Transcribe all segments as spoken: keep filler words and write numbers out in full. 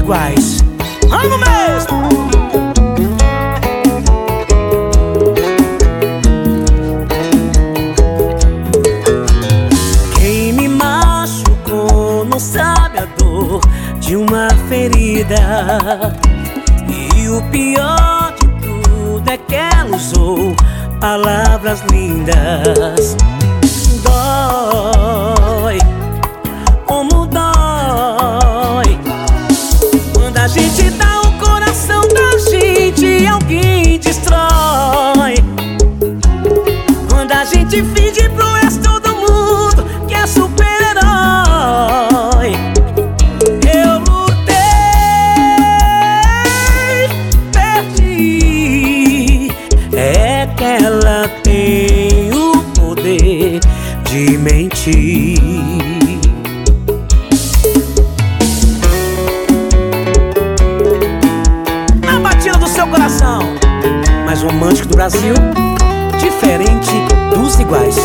iguais. Vamos mesmo! Quem me machucou não sabe a dor de uma ferida. E o pior de tudo é que ela usou palavras lindas. Dói, como dói, quando a gente dá o coração da gente e alguém destrói. Quando a gente finge pro resto do mundo que é super-herói. Eu lutei, perdi. É que ela tem o poder de mentir. A batida do seu coração, mais romântico do Brasil, diferente dos iguais.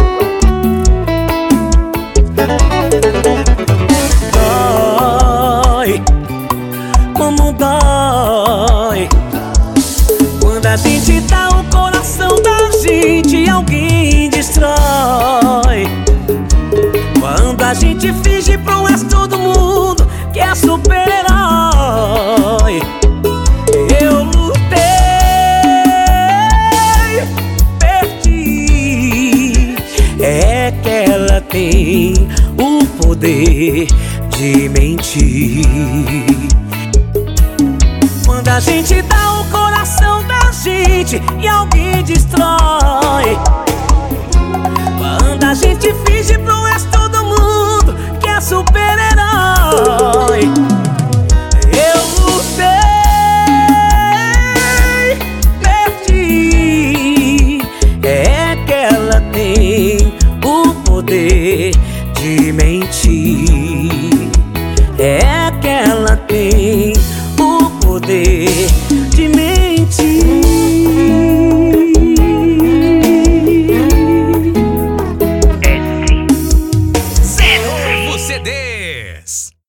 Dói, como dói, quando a gente dá o coração da gente e alguém destrói. Quando a gente finge pro resto do mundo que é super-herói. Eu lutei, perdi. É que ela tem o poder de mentir. Quando a gente dá o coração da gente e alguém destrói. Quando a gente finge pro resto do mundo que é super-herói. Eu lutei, perdi. É que ela tem o poder de mentir. É que ela tem o poder